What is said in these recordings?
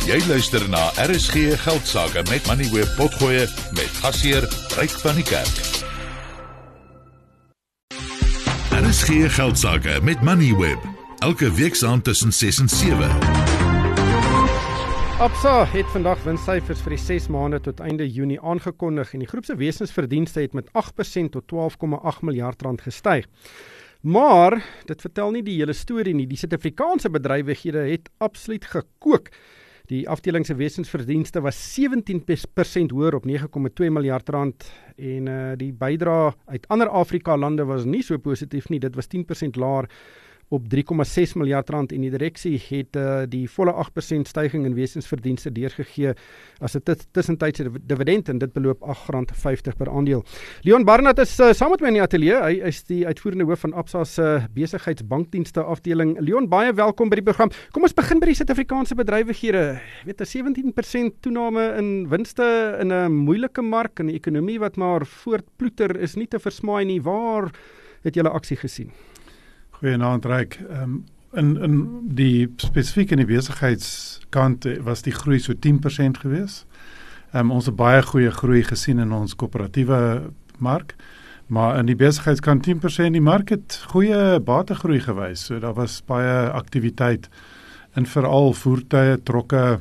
Jy luister na RSG Geldsaake met Moneyweb Potgoe met gasheer Ryk van die Kerk. RSG Geldsaake met Moneyweb. Elke weeksaand tussen 6 en 7. Absa het vandag winssyfers vir die 6 maande tot einde Junie aangekondig en die groep se wesensverdienste het met 8% tot 12,8 miljard rand gestyg. Maar dit vertel nie die hele storie nie. Die Suid-Afrikaanse bedrywighede het absoluut gekook. Die afdeling se wesensverdienste was 17% hoër op 9,2 miljard rand en die bydrae uit ander Afrika lande was nie so positief nie. Dit was 10% laer op 3,6 miljard rand en die direksie het die volle 8% styging in wesensverdienste deurgegee as 'n tussentydse dividend en dit beloop R8.50 per aandeel. Leon Barnard is saam met my in die ateljee. Hy is die uitvoerende hoof van Absa se besigheidsbankdienste afdeling. Leon, baie welkom by die program. Kom ons begin by die Suid-Afrikaanse bedrywighede. Weet 'n 17% toename in winste in 'n moeilike mark en 'n ekonomie wat maar voortploeter is nie te versmaai nie. Waar het julle aksie gesien? Goeienaand Ryk. Spesifiek in die besigheidskant was die groei so 10% gewees. Ons het baie goeie groei gesien in ons koöperatiewe mark, maar in die besigheidskant 10%, die mark het goeie bategroei gewys. So daar was baie aktiwiteit in veral voertuie, trokke.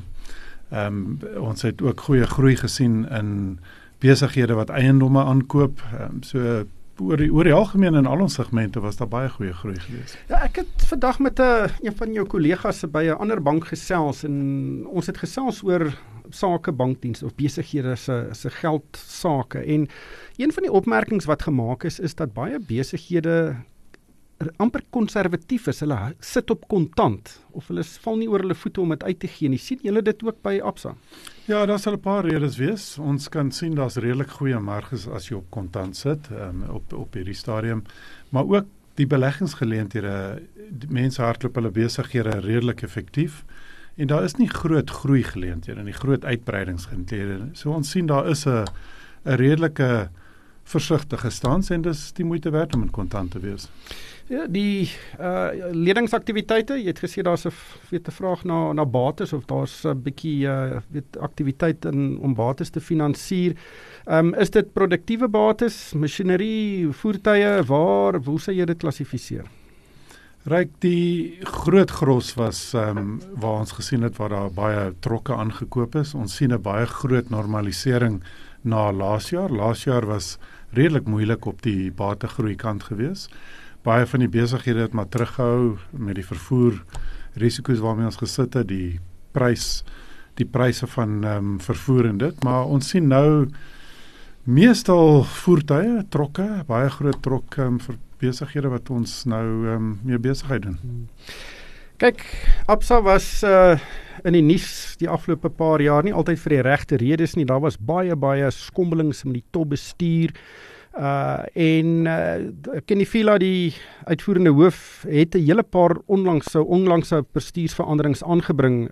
Ons het ook goeie groei gesien in besighede wat eiendomme aankoop. Oor die algemeen in al ons segmente was daar baie goeie groei gewees. Ja, ek het vandag met een van jou kollegas by 'n ander bank gesels en ons het gesels oor sakebankdienste of besighede se geldsake en een van die opmerkings wat gemaak is dat baie besighede amper konservatief is. Hulle sit op kontant of hulle val nie oor hulle voete om dit uit te gee nie. Sien julle dit ook by Absa? Ja, daar sal 'n paar redes wees. Ons kan sien daar's redelik goeie marges as jy op kontant sit op hierdie stadium, maar ook die beleggingsgeleenthede. Mense hardloop hulle besighede redelik effektief en daar is nie groot groeigeleenthede en nie groot uitbreidingsgeleenthede. So ons sien daar is 'n redelike versigtige stans en dis die moeite werd om in kontant te wees. Ja, die ledingsaktiwiteite, jy het gesê daar's 'n vraag na bates of daar's 'n bietjie aktiwiteit om bates te finansier. Is dit produktiewe bates, masjinerie, voertuie, hoe sou jy dit klassifiseer? Ryk, die groot gros was waar ons gesien het waar daar baie trokke aangekoop is. Ons sien 'n baie groot normalisering na laas jaar. Laas jaar was redelik moeilik op die bategroei kant gewees. Baie van die besighede het maar teruggehou met die vervoer risiko's waarmee ons gesit het, die pryse van vervoer en dit, maar ons sien nou meestal voertuie, trokke, baie groot trok vir besighede wat ons nou mee besigheid doen. Kyk, Absa was in die nuus die afgelope paar jaar nie altyd vir die regte redes nie. Daar was baie skommelings met die topbestuur Kenny Fila, die uitvoerende hoof, het 'n hele paar onlangse bestuursveranderings aangebring.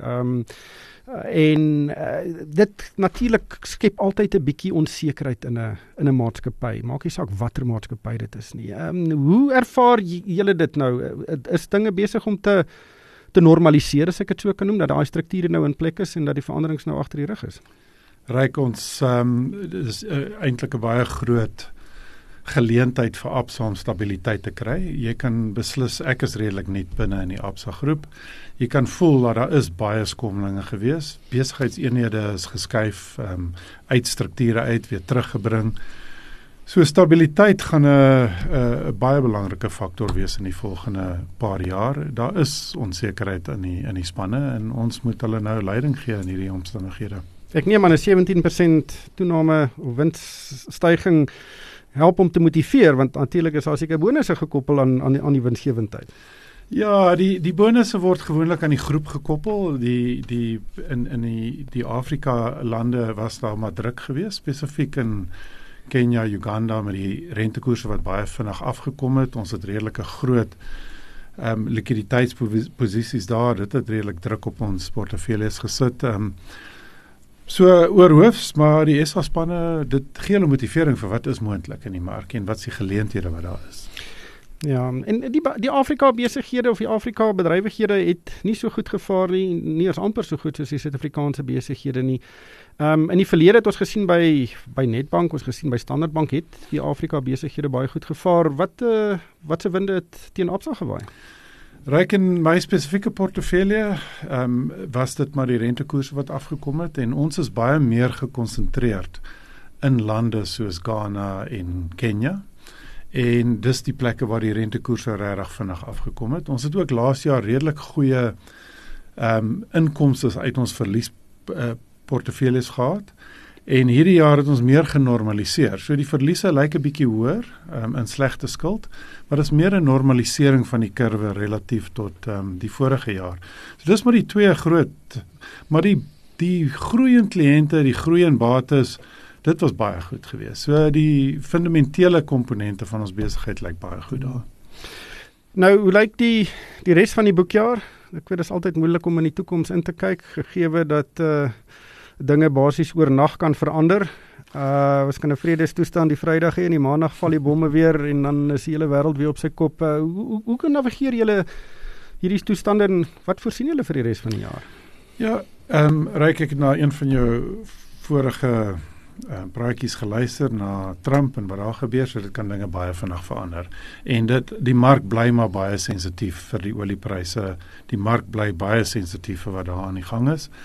Dit natuurlik skep altyd 'n bietjie onsekerheid in 'n maatskappy. Maak nie saak watter maatskappy dit is nie. Hoe ervaar julle dit nou? Is dinge besig om te normaliseer, as ek dit so kan noem, dat daai strukture nou in plek is en dat die veranderings nou agter die rug is? Ryk, ons dis eintlik 'n baie groot geleentheid vir Absa om stabiliteit te kry. Jy kan beslis, ek is redelik nuut binne in die Absa groep. Jy kan voel dat daar is baie skommelinge gewees. Besigheidseenhede is geskuif uit strukture uit, weer teruggebring. So stabiliteit gaan 'n baie belangrike faktor wees in die volgende paar jaar. Daar is onsekerheid in die spanne en ons moet hulle nou leiding gee in hierdie omstandighede. Ek neem aan 'n 17% toename of winsstyging help om te motiveer, want natuurlik is daar seker bonusse gekoppel aan die winsgewendheid. Ja, die bonusse word gewoonlik aan die groep gekoppel. In die Afrika lande was daar maar druk geweest, spesifiek in Kenia, Uganda met die rentekoerse wat baie vinnig afgekom het. Ons het redelike groot likwiditeitsposisies daar. Dit het redelik druk op ons portefeuilles gesit. So oorhoofs, maar die SA-spanne, dit gee hulle motivering vir wat is moontlik in die mark en wat is die geleenthede wat daar is. Ja, en die Afrika besighede of die Afrika bedrywighede het nie so goed gevaar nie as amper so goed soos die Suid-Afrikaanse besighede nie. In die verlede het ons gesien by Nedbank, ons gesien by Standard Bank het die Afrika besighede baie goed gevaar. Wat se winde het teen Absa gewaai? Ryk in my spesifieke portefeulje was dit maar die rentekoerse wat afgekom het en ons is baie meer gekonsentreerd in lande soos Ghana en Kenia. En dis die plekke waar die rentekoerse regtig vinnig afgekom het. Ons het ook laas jaar redelik goeie inkomste uit ons verlies portefeuilles gehad. En hierdie jaar het ons meer genormaliseer. So die verliese lyk 'n bietjie hoër in slegte skuld, maar dit is meer 'n normalisering van die kurwe relatief tot die vorige jaar. So dis maar die twee groot, maar die groei in kliënte, die groei in bates, dit was baie goed geweest. So die fundamentele komponente van ons besigheid lyk baie goed daar. Nou, hoe lyk die res van die boekjaar? Ek weet dit is altyd moeilik om in die toekoms in te kyk, gegee dat dinge basies oornag kan verander. Ons kan 'n vredestoestand die Vrydag hê en die Maandag val die bomme weer en dan is die hele wêreld weer op sy kop. Hoe kan navigeer julle hierdie toestande en wat voorsien julle vir die res van die jaar? Ja, Ryk ek na een van jou vorige praatjies geluister na Trump en wat daar gebeur, so dit kan dinge baie vinnig verander. En die mark bly maar baie sensitief vir die oliepryse. Die mark bly baie sensitief vir wat daar aan die gang is.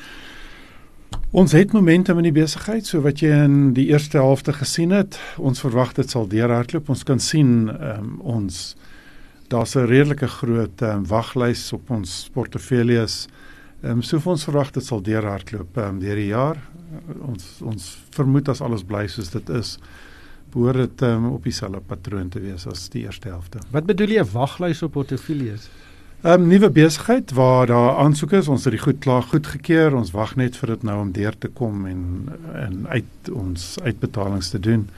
Ons het momentum in die besigheid, so wat jy in die eerste helfte gesien het, ons verwag dit sal deurhardloop. Ons kan sien daar's 'n redelike groot waglys op ons portefeuilles. So vir ons verwag dit sal deurhardloop deur die jaar. Ons vermoed as alles bly soos dit is, behoort dit op dieselfde patroon te wees as die eerste helfte. Wat bedoel jy 'n waglys op portefeuilles? Nuwe besigheid waar daar aansoeke is, ons het die goed klaar goedgekeur, ons wag net vir dit nou om deur te kom en ons uitbetalings te doen.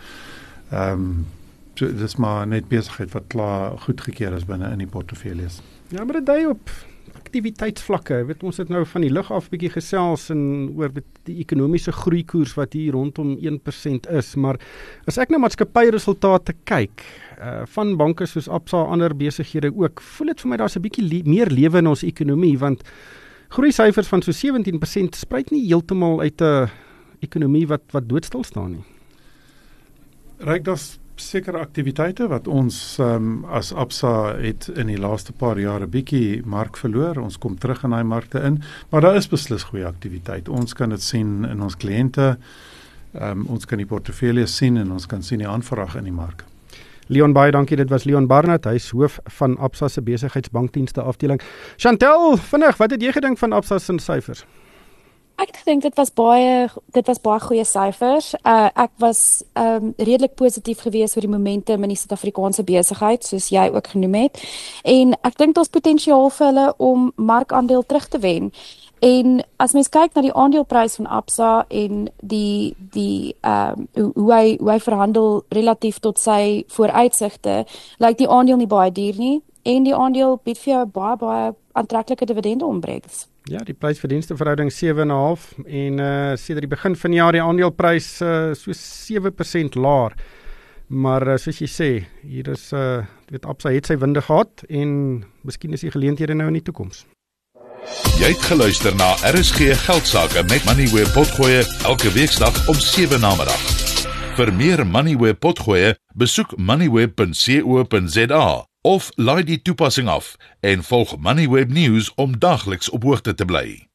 So dis maar net besigheid wat klaar goedgekeur is binne in die portefeuilles. Ja, maar dit dui op aktiwiteitsvlakke. Weet ons het nou van die lug af bietjie gesels en oor die ekonomiese groeikoers wat hier rondom 1% is, maar as ek na maatskappyresultate kyk, van banke soos Absa, ander besighede ook, voel dit vir my daar's 'n bietjie meer lewe in ons ekonomie, want groeisyfers van so 17% spruit nie heeltemal uit 'n ekonomie wat doodstil staan nie. Ryk, daar's sekere aktiwiteite wat ons as Absa het in die laaste paar jare bietjie mark verloor. Ons kom terug in daai markte in, maar daar is beslis goeie aktiwiteit. Ons kan dit sien in ons kliënte, ons kan die portefeuilles sien en ons kan sien die aanvraag in die mark. Leon, baie dankie. Dit was Leon Barnard, hy is hoof van Absa se besigheidsbankdienste afdeling. Chantel, vinnig, wat het jy gedink van Absa se syfers? Ek dink dit was baie goeie syfers. Ek was redelik positief geweest oor die momentum in die Suid-Afrikaanse besigheid, soos jy ook genoem het. En ek dink daar's potensiaal vir hulle om markandeel terug te wen. En as mens kyk na die aandeleprys van Absa en hoe hy verhandel relatief tot sy vooruitsigte, lyk die aandeel nie baie duur nie en die aandeel bied vir jou baie aantreklike dividende opbrengs. Ja, die prys-verdienste verhouding 7,5 en sedert die begin van die jaar die aandeleprys so 7% laer. Maar soos jy sê, hier is Absa het sy winde gehad en miskien is die geleenthede nou in die toekoms. Jy het geluister na RSG Geldsaake met Moneyweb Potgoe elke weeksdag om 7 namiddag. Vir meer Moneyweb Potgoe, besoek moneyweb.co.za of laai die toepassing af en volg Moneyweb News om dagliks op hoogte te bly.